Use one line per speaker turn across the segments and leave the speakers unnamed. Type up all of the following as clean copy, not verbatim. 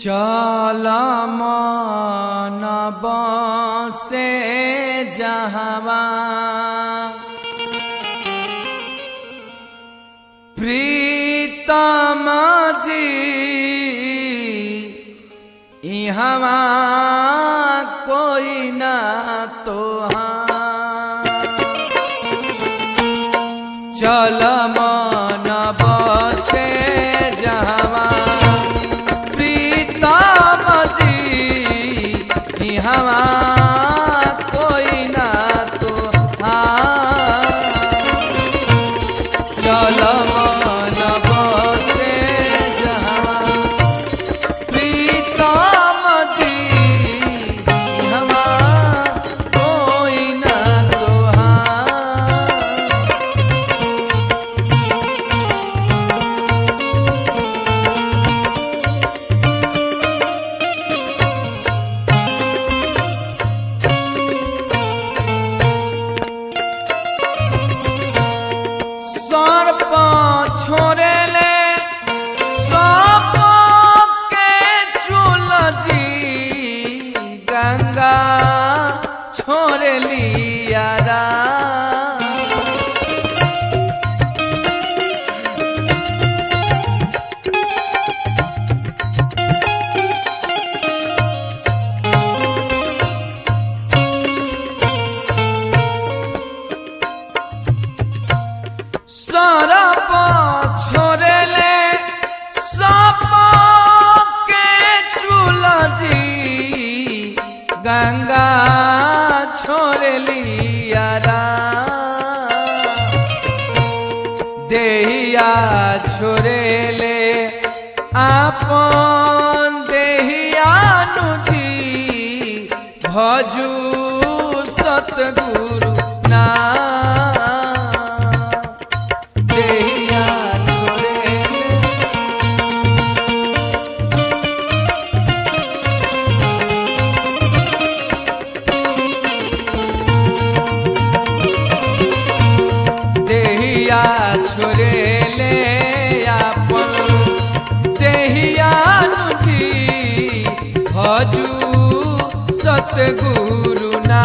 चल मन बसे जहवा प्रीतम जी इहवा कोई ना तोहार। चल मन बसे जहवा प्रीतम जी इहवा कोई ना तोहार। चल मन बसे जहवा प्रीतम जी इहवा कोई ना तोहार। सर्प छोड़े ले सब के चूल जी गंगा छोड़ लिया रा। सरप छोड़े ले सब के चूल जी गंगा छोड़ लिया रा। देहिया छोड़े ले आपन देहिया नु जी भजू सतगुरु ना। छोड़े ले आपन देहिया नु जी भजू सतगुरु ना।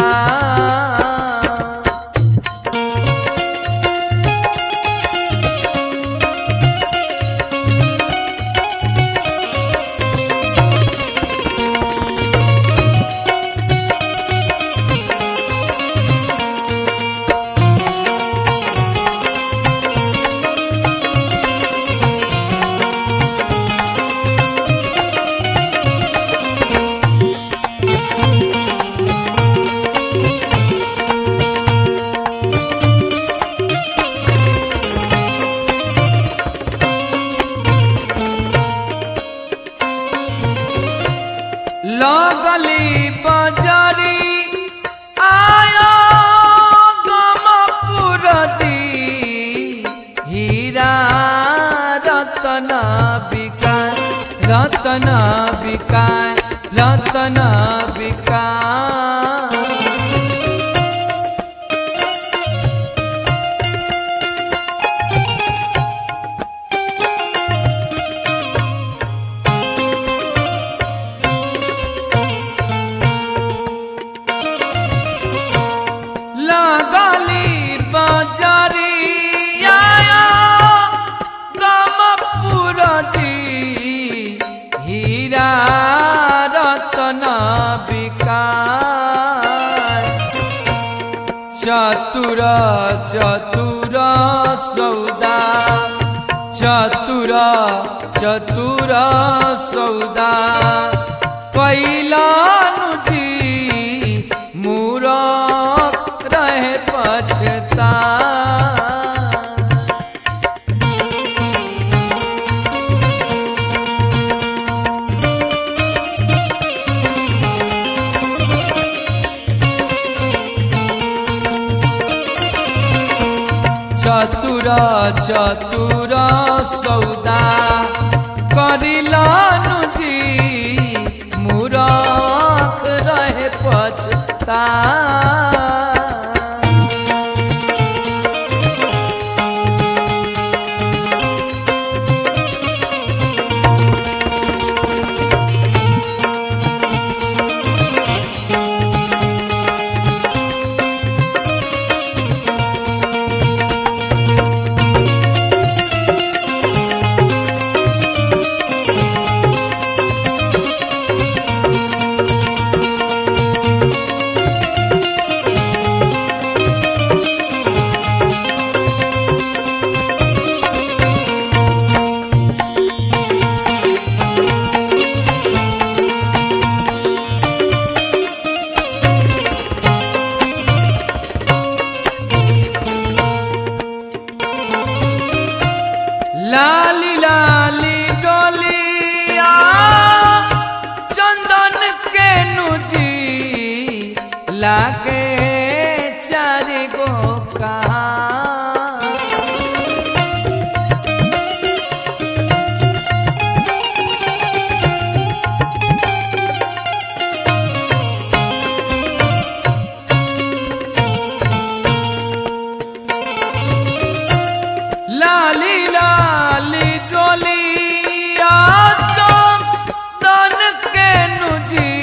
लगली बजारी आया गमपुर जी हीरा रतन बिकाय रतन बिकाय रतन बिकाय। लगली बजारी आया गमपुर जी हीरा रतन बिकाय। चतुर चतुर सौदा चतुर चतुर सौदा कैलानु जी मूरख रहे पछता। चतुर चतुर सौदा करिलानु जी मूरख रहे पछता। के नुजी लागे चारि गो कहाँ लाली लाली डोलिया चंदन के नुजी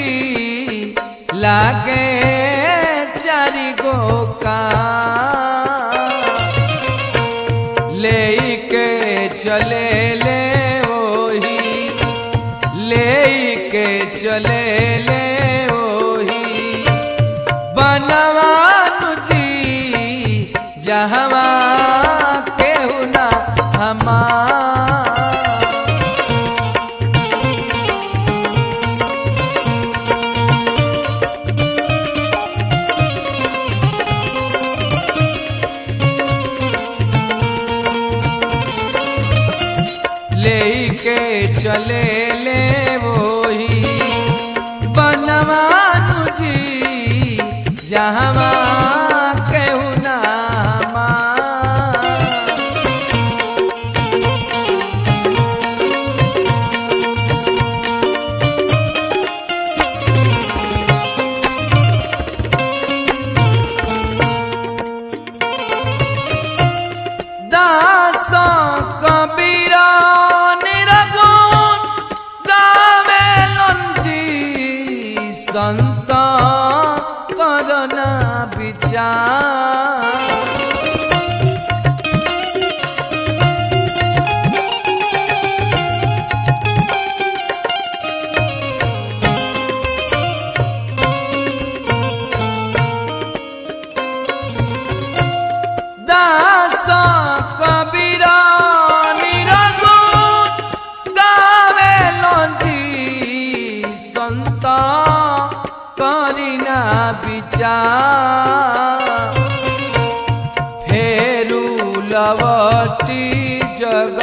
लागे चारि गो कहाँ ले के चले ले ओही ले के चले ले ओही बनवानु जी जहवा केहू ना हमार लेके चले ले वही बनवानु जी जहवा केहू ना हमार दास कबीरा संत करना विचार दास कबीरा निरगुण गावेलन जी संत करिना विचार फेरू लवटी जग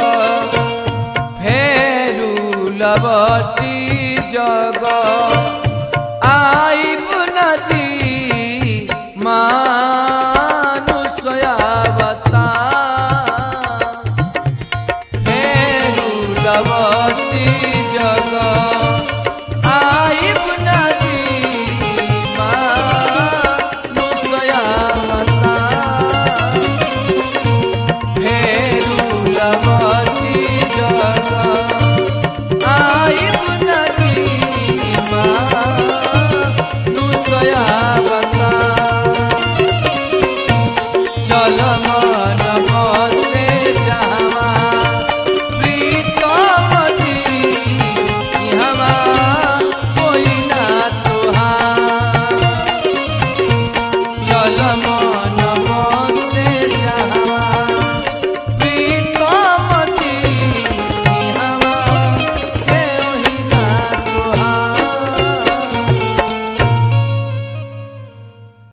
फेरू लवटी जग आई बुनजी